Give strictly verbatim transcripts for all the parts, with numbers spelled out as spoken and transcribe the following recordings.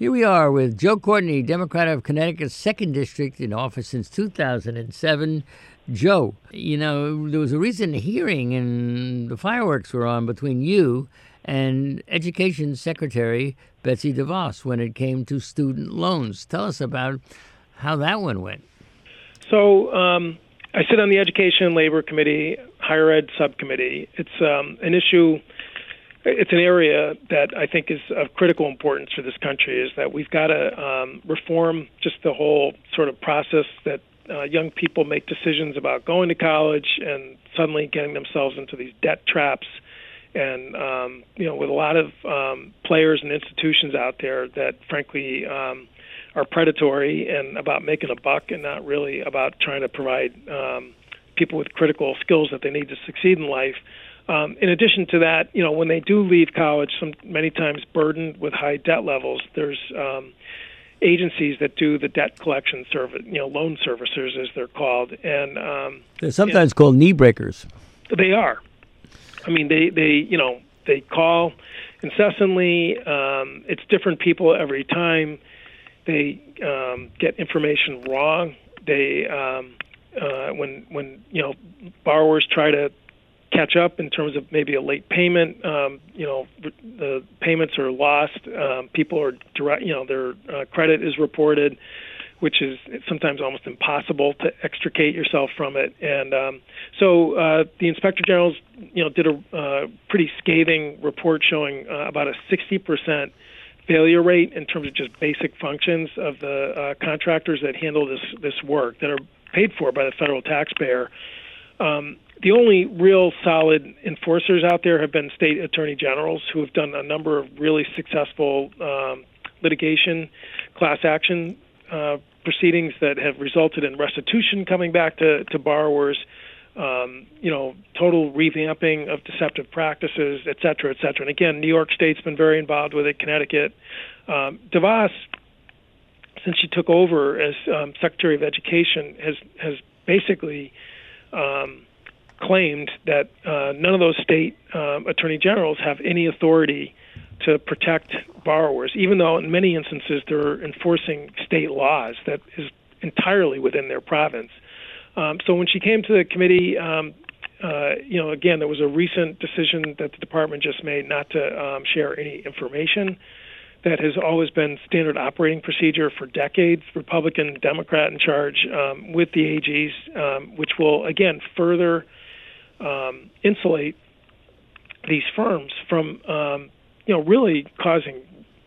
Here we are with Joe Courtney, Democrat of Connecticut's second District, in office since two thousand seven. Joe, you know, there was a recent hearing and the fireworks were on between you and Education Secretary Betsy DeVos when it came to student loans. Tell us about how that one went. So um, I sit on the Education and Labor Committee, Higher Ed Subcommittee. It's um, an issue, it's an area that I think is of critical importance for this country, is that we've got to um, reform just the whole sort of process that uh, young people make decisions about going to college and suddenly getting themselves into these debt traps. And, um, you know, with a lot of um, players and institutions out there that, frankly, um, are predatory and about making a buck and not really about trying to provide um, people with critical skills that they need to succeed in life. Um, in addition to that, you know, when they do leave college, some many times burdened with high debt levels, there's um, agencies that do the debt collection service, you know, loan servicers as they're called. And um, they're sometimes and called knee breakers. They are. I mean, they, they you know, they call incessantly. Um, it's different people every time. They um, get information wrong. They um, uh, when when you know borrowers try to catch up in terms of maybe a late payment, um, you know the payments are lost. Um, people are direct, you know their uh, credit is reported, which is sometimes almost impossible to extricate yourself from it. And um, so uh, the Inspector General's you know did a uh, pretty scathing report showing uh, about a sixty percent failure rate in terms of just basic functions of the uh, contractors that handle this this work that are paid for by the federal taxpayer. Um, the only real solid enforcers out there have been state attorney generals who have done a number of really successful um, litigation, class action uh, proceedings that have resulted in restitution coming back to, to borrowers, um, you know, total revamping of deceptive practices, et cetera, et cetera. And again, New York State's been very involved with it, Connecticut. Um, DeVos, since she took over as um, Secretary of Education, has, has basically um, claimed that uh, none of those state um, attorney generals have any authority to protect borrowers, even though in many instances they're enforcing state laws that is entirely within their province. Um, so when she came to the committee, um, uh, you know, again, there was a recent decision that the department just made not to um, share any information. That has always been standard operating procedure for decades, Republican, Democrat in charge, um, with the A Gs, um, which will, again, further um, insulate these firms from, um, you know, really causing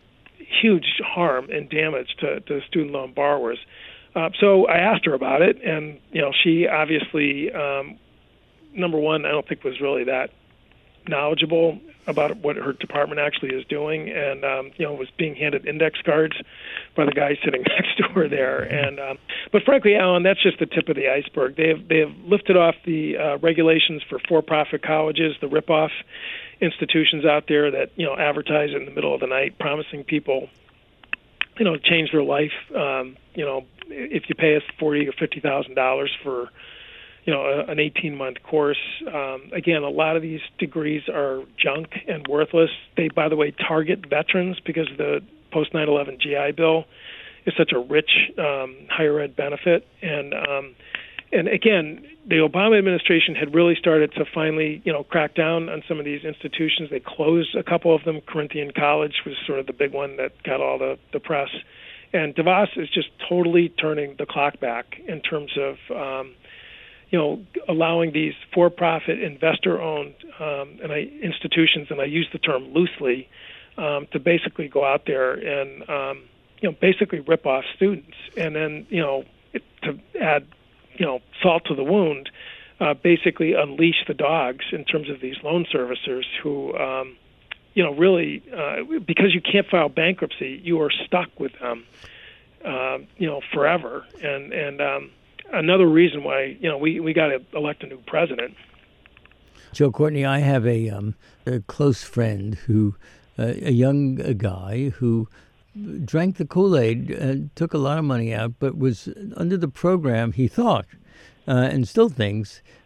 huge harm and damage to, to student loan borrowers. Uh, so I asked her about it, and, you know, she obviously, um, number one, I don't think was really that knowledgeable about what her department actually is doing, and, um, you know, was being handed index cards by the guy sitting next to her there. And um, but frankly, Alan, that's just the tip of the iceberg. They have, they have lifted off the uh, regulations for for-profit colleges, the rip-off institutions out there that, you know, advertise in the middle of the night, promising people, you know, change their life. Um, you know, if you pay us forty or fifty thousand dollars for, you know, a, an eighteen-month course. Um, again, a lot of these degrees are junk and worthless. They, by the way, target veterans because the post nine eleven G I Bill is such a rich um, higher ed benefit. And um, and again, the Obama administration had really started to finally, you know, crack down on some of these institutions. They closed a couple of them. Corinthian College was sort of the big one that got all the, the press. And DeVos is just totally turning the clock back in terms of, um, you know, allowing these for-profit, investor-owned um, and I, institutions, and I use the term loosely, um, to basically go out there and, um, you know, basically rip off students. And then, you know, it, to add, you know, salt to the wound, uh, basically unleash the dogs in terms of these loan servicers who, um, you know, really, uh, because you can't file bankruptcy, you are stuck with them, uh, you know, forever. And, and um, another reason why, you know, we, we got to elect a new president. Joe Courtney, I have a, um, a close friend who, uh, a young a guy who drank the Kool-Aid, and took a lot of money out, but was under the program, he thought, uh, and still thinks,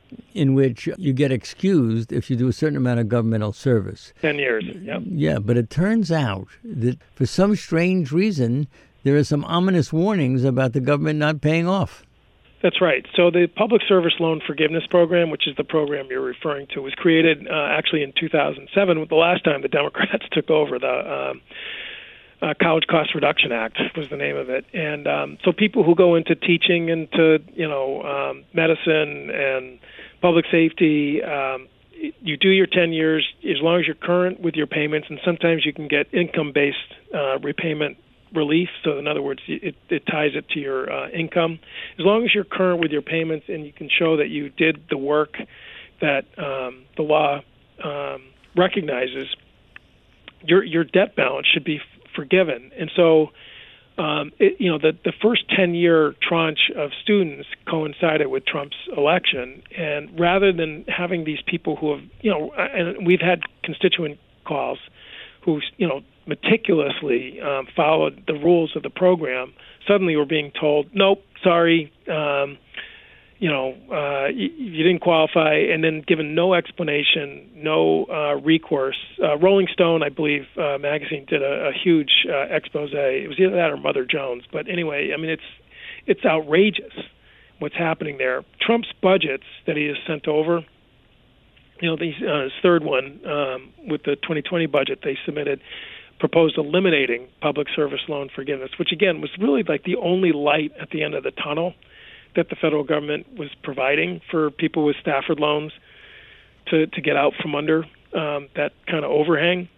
in which you get excused if you do a certain amount of governmental service. Ten years, yep. Yeah, but it turns out that for some strange reason, there are some ominous warnings about the government not paying off. That's right. So the Public Service Loan Forgiveness Program, which is the program you're referring to, was created uh, actually in two thousand seven, the last time the Democrats took over. The um, uh, College Cost Reduction Act was the name of it. And um, so people who go into teaching, into you know um, medicine and public safety, um, you do your ten years as long as you're current with your payments, and sometimes you can get income-based uh, repayment relief. So in other words, it, it ties it to your uh, income. As long as you're current with your payments and you can show that you did the work that um, the law um, recognizes, your your debt balance should be f- forgiven. And so, um, it, you know, the, the first ten-year tranche of students coincided with Trump's election. And rather than having these people who have, you know, and we've had constituent calls who, you know, meticulously um, followed the rules of the program, suddenly we're being told, nope, sorry, um, you know, uh, you, you didn't qualify, and then given no explanation, no uh, recourse. Uh, Rolling Stone, I believe, uh, magazine did a, a huge uh, expose. It was either that or Mother Jones. But anyway, I mean, it's it's outrageous what's happening there. Trump's budgets that he has sent over, you know, these, uh, his third one um, with the twenty twenty budget they submitted, proposed eliminating public service loan forgiveness, which again was really like the only light at the end of the tunnel that the federal government was providing for people with Stafford loans to, to get out from under um, that kind of overhang.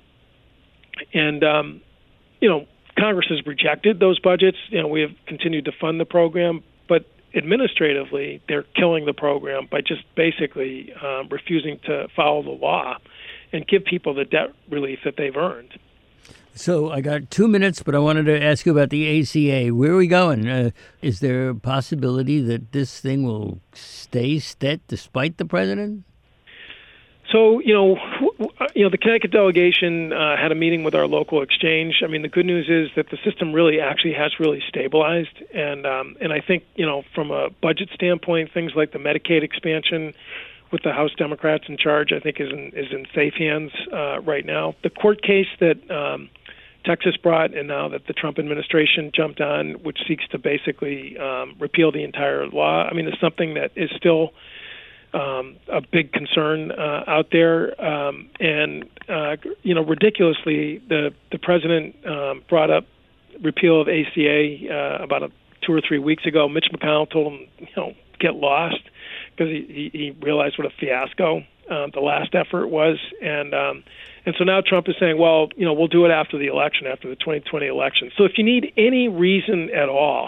And, um, you know, Congress has rejected those budgets. You know, we have continued to fund the program, but administratively, they're killing the program by just basically um, refusing to follow the law and give people the debt relief that they've earned. So I got two minutes, but I wanted to ask you about the A C A. Where are we going? Uh, is there a possibility that this thing will stay set despite the president? So, you know, you know, the Connecticut delegation uh, had a meeting with our local exchange. I mean, the good news is that the system really actually has really stabilized. And um, and I think, you know, from a budget standpoint, things like the Medicaid expansion with the House Democrats in charge, I think is in, is in safe hands uh, right now. The court case that um, Texas brought, and now that the Trump administration jumped on, which seeks to basically um, repeal the entire law, I mean, it's something that is still um, a big concern uh, out there. Um, and, uh, you know, ridiculously, the, the president um, brought up repeal of A C A uh, about a, two or three weeks ago. Mitch McConnell told him, you know, get lost, because he, he realized what a fiasco um, the last effort was. And um, and so now Trump is saying, well, you know, we'll do it after the election, after the twenty twenty election. So if you need any reason at all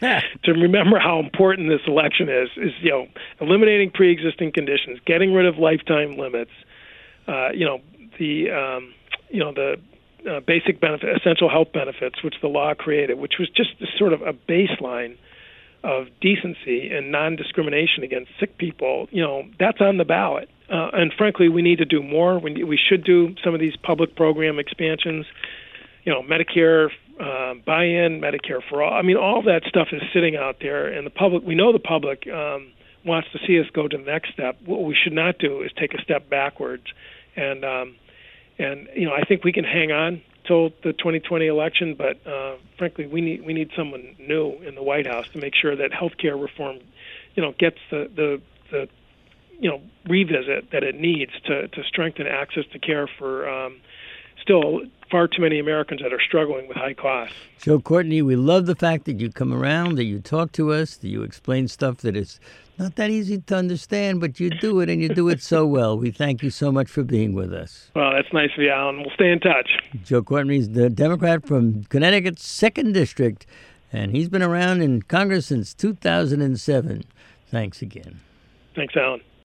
to remember how important this election is, is, you know, eliminating pre-existing conditions, getting rid of lifetime limits, uh, you know, the, um, you know, the uh, basic benefit, essential health benefits, which the law created, which was just sort of a baseline of decency and non-discrimination against sick people, you know, that's on the ballot. Uh, and frankly, we need to do more. We, we should do some of these public program expansions, you know, Medicare uh, buy-in, Medicare for all. I mean, all that stuff is sitting out there, and the public, we know the public um, wants to see us go to the next step. What we should not do is take a step backwards. And, um, and you know, I think we can hang on till the twenty twenty election, but uh, frankly, we need we need someone new in the White House to make sure that health care reform, you know, gets the, the the you know revisit that it needs to to strengthen access to care for um, still far too many Americans that are struggling with high costs. So, Courtney, we love the fact that you come around, that you talk to us, that you explain stuff that is not that easy to understand, but you do it, and you do it so well. We thank you so much for being with us. Well, that's nice of you, Alan. We'll stay in touch. Joe Courtney is the Democrat from Connecticut's second District, and he's been around in Congress since two thousand seven. Thanks again. Thanks, Alan.